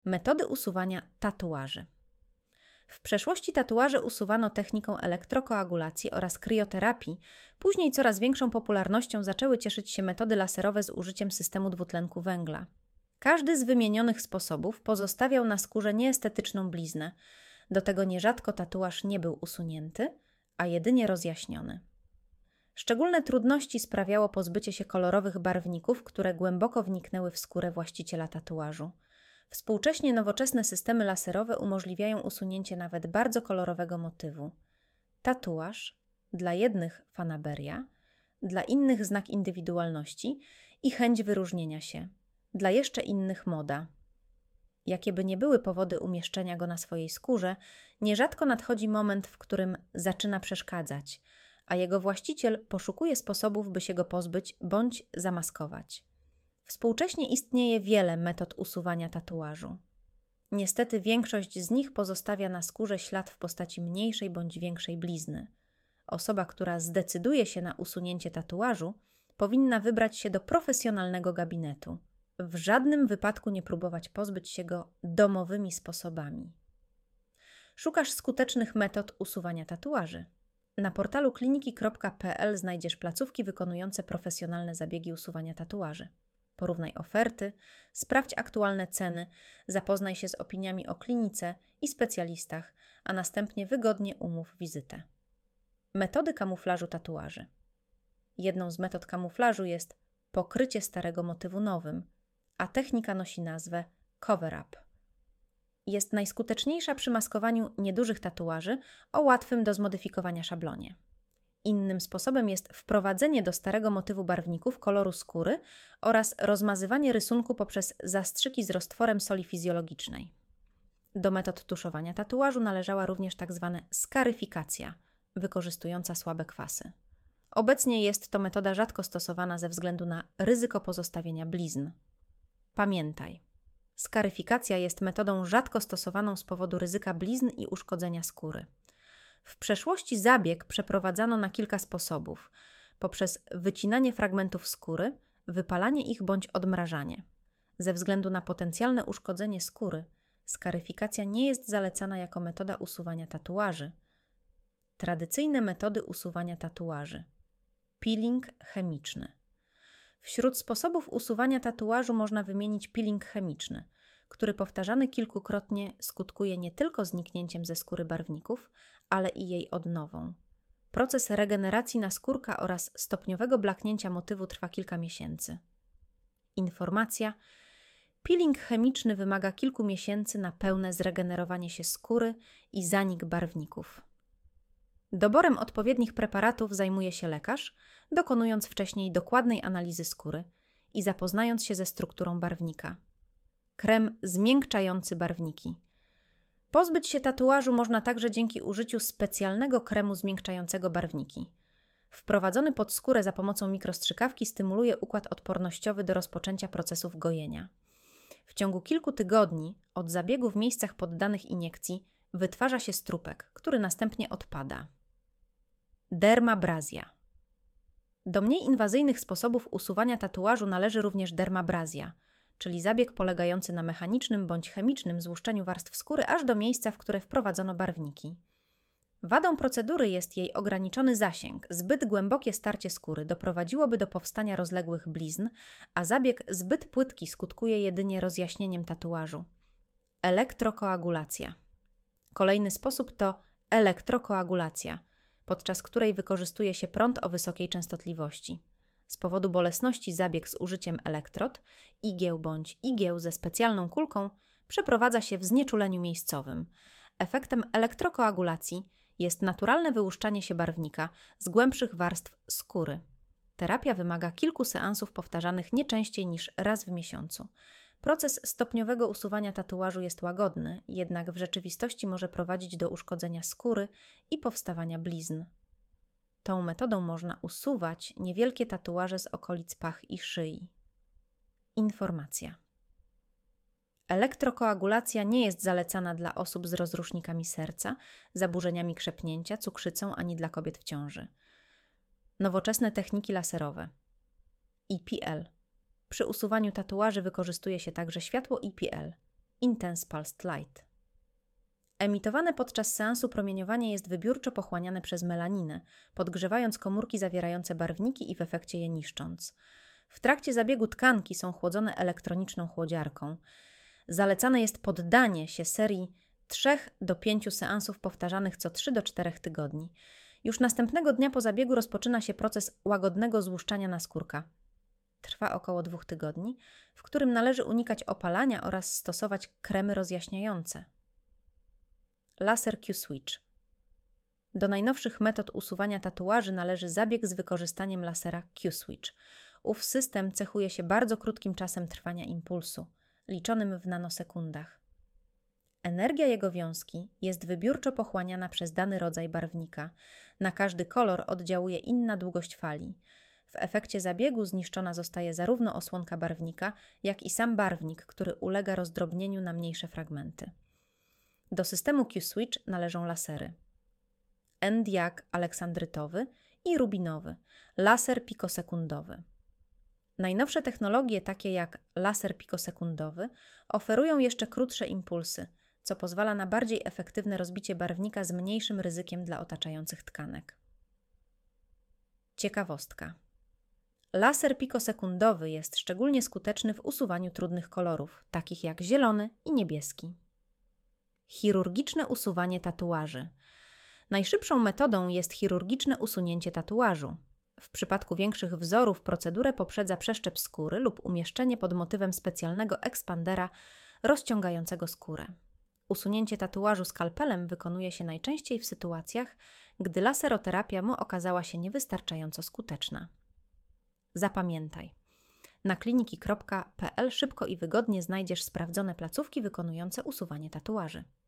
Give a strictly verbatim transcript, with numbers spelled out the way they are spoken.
Metody usuwania tatuaży. W przeszłości tatuaże usuwano techniką elektrokoagulacji oraz krioterapii, później coraz większą popularnością zaczęły cieszyć się metody laserowe z użyciem systemu dwutlenku węgla. Każdy z wymienionych sposobów pozostawiał na skórze nieestetyczną bliznę, do tego nierzadko tatuaż nie był usunięty, a jedynie rozjaśniony. Szczególne trudności sprawiało pozbycie się kolorowych barwników, które głęboko wniknęły w skórę właściciela tatuażu. Współcześnie nowoczesne systemy laserowe umożliwiają usunięcie nawet bardzo kolorowego motywu. Tatuaż, dla jednych fanaberia, dla innych znak indywidualności i chęć wyróżnienia się, dla jeszcze innych moda. Jakie by nie były powody umieszczenia go na swojej skórze, nierzadko nadchodzi moment, w którym zaczyna przeszkadzać, a jego właściciel poszukuje sposobów, by się go pozbyć bądź zamaskować. Współcześnie istnieje wiele metod usuwania tatuażu. Niestety większość z nich pozostawia na skórze ślad w postaci mniejszej bądź większej blizny. Osoba, która zdecyduje się na usunięcie tatuażu, powinna wybrać się do profesjonalnego gabinetu. W żadnym wypadku nie próbować pozbyć się go domowymi sposobami. Szukasz skutecznych metod usuwania tatuaży? Na portalu kliniki kropka p l znajdziesz placówki wykonujące profesjonalne zabiegi usuwania tatuaży. Porównaj oferty, sprawdź aktualne ceny, zapoznaj się z opiniami o klinice i specjalistach, a następnie wygodnie umów wizytę. Metody kamuflażu tatuaży. Jedną z metod kamuflażu jest pokrycie starego motywu nowym, a technika nosi nazwę cover-up. Jest najskuteczniejsza przy maskowaniu niedużych tatuaży o łatwym do zmodyfikowania szablonie. Innym sposobem jest wprowadzenie do starego motywu barwników koloru skóry oraz rozmazywanie rysunku poprzez zastrzyki z roztworem soli fizjologicznej. Do metod tuszowania tatuażu należała również tzw. skaryfikacja, wykorzystująca słabe kwasy. Obecnie jest to metoda rzadko stosowana ze względu na ryzyko pozostawienia blizn. Pamiętaj, skaryfikacja jest metodą rzadko stosowaną z powodu ryzyka blizn i uszkodzenia skóry. W przeszłości zabieg przeprowadzano na kilka sposobów, poprzez wycinanie fragmentów skóry, wypalanie ich bądź odmrażanie. Ze względu na potencjalne uszkodzenie skóry, skaryfikacja nie jest zalecana jako metoda usuwania tatuaży. Tradycyjne metody usuwania tatuaży. Peeling chemiczny. Wśród sposobów usuwania tatuażu można wymienić peeling chemiczny, który powtarzany kilkukrotnie skutkuje nie tylko zniknięciem ze skóry barwników, ale i jej odnową. Proces regeneracji naskórka oraz stopniowego blaknięcia motywu trwa kilka miesięcy. Informacja: peeling chemiczny wymaga kilku miesięcy na pełne zregenerowanie się skóry i zanik barwników. Doborem odpowiednich preparatów zajmuje się lekarz, dokonując wcześniej dokładnej analizy skóry i zapoznając się ze strukturą barwnika. Krem zmiękczający barwniki. Pozbyć się tatuażu można także dzięki użyciu specjalnego kremu zmiękczającego barwniki. Wprowadzony pod skórę za pomocą mikrostrzykawki stymuluje układ odpornościowy do rozpoczęcia procesów gojenia. W ciągu kilku tygodni od zabiegu w miejscach poddanych iniekcji wytwarza się strupek, który następnie odpada. Dermabrazja. Do mniej inwazyjnych sposobów usuwania tatuażu należy również dermabrazja, czyli zabieg polegający na mechanicznym bądź chemicznym złuszczeniu warstw skóry aż do miejsca, w które wprowadzono barwniki. Wadą procedury jest jej ograniczony zasięg. Zbyt głębokie starcie skóry doprowadziłoby do powstania rozległych blizn, a zabieg zbyt płytki skutkuje jedynie rozjaśnieniem tatuażu. Elektrokoagulacja. Kolejny sposób to elektrokoagulacja, podczas której wykorzystuje się prąd o wysokiej częstotliwości. Z powodu bolesności zabieg z użyciem elektrod, igieł bądź igieł ze specjalną kulką przeprowadza się w znieczuleniu miejscowym. Efektem elektrokoagulacji jest naturalne wyłuszczanie się barwnika z głębszych warstw skóry. Terapia wymaga kilku seansów powtarzanych nie częściej niż raz w miesiącu. Proces stopniowego usuwania tatuażu jest łagodny, jednak w rzeczywistości może prowadzić do uszkodzenia skóry i powstawania blizn. Tą metodą można usuwać niewielkie tatuaże z okolic pach i szyi. Informacja. Elektrokoagulacja nie jest zalecana dla osób z rozrusznikami serca, zaburzeniami krzepnięcia, cukrzycą ani dla kobiet w ciąży. Nowoczesne techniki laserowe. E P L. Przy usuwaniu tatuaży wykorzystuje się także światło E P L. Intense Pulsed Light. Emitowane podczas seansu promieniowanie jest wybiórczo pochłaniane przez melaninę, podgrzewając komórki zawierające barwniki i w efekcie je niszcząc. W trakcie zabiegu tkanki są chłodzone elektroniczną chłodziarką. Zalecane jest poddanie się serii trzech do pięciu seansów powtarzanych co trzy do czterech tygodni. Już następnego dnia po zabiegu rozpoczyna się proces łagodnego złuszczania naskórka. Trwa około dwóch tygodni, w którym należy unikać opalania oraz stosować kremy rozjaśniające. Laser Q-Switch. Do najnowszych metod usuwania tatuaży należy zabieg z wykorzystaniem lasera Q-Switch. Ów system cechuje się bardzo krótkim czasem trwania impulsu, liczonym w nanosekundach. Energia jego wiązki jest wybiórczo pochłaniana przez dany rodzaj barwnika. Na każdy kolor oddziałuje inna długość fali. W efekcie zabiegu zniszczona zostaje zarówno osłonka barwnika, jak i sam barwnik, który ulega rozdrobnieniu na mniejsze fragmenty. Do systemu Q-Switch należą lasery N-diag aleksandrytowy i rubinowy, laser pikosekundowy. Najnowsze technologie, takie jak laser pikosekundowy, oferują jeszcze krótsze impulsy, co pozwala na bardziej efektywne rozbicie barwnika z mniejszym ryzykiem dla otaczających tkanek. Ciekawostka. Laser pikosekundowy jest szczególnie skuteczny w usuwaniu trudnych kolorów, takich jak zielony i niebieski. Chirurgiczne usuwanie tatuaży. Najszybszą metodą jest chirurgiczne usunięcie tatuażu. W przypadku większych wzorów procedurę poprzedza przeszczep skóry lub umieszczenie pod motywem specjalnego ekspandera rozciągającego skórę. Usunięcie tatuażu skalpelem wykonuje się najczęściej w sytuacjach, gdy laseroterapia mu okazała się niewystarczająco skuteczna. Zapamiętaj. Na kliniki kropka p l szybko i wygodnie znajdziesz sprawdzone placówki wykonujące usuwanie tatuaży.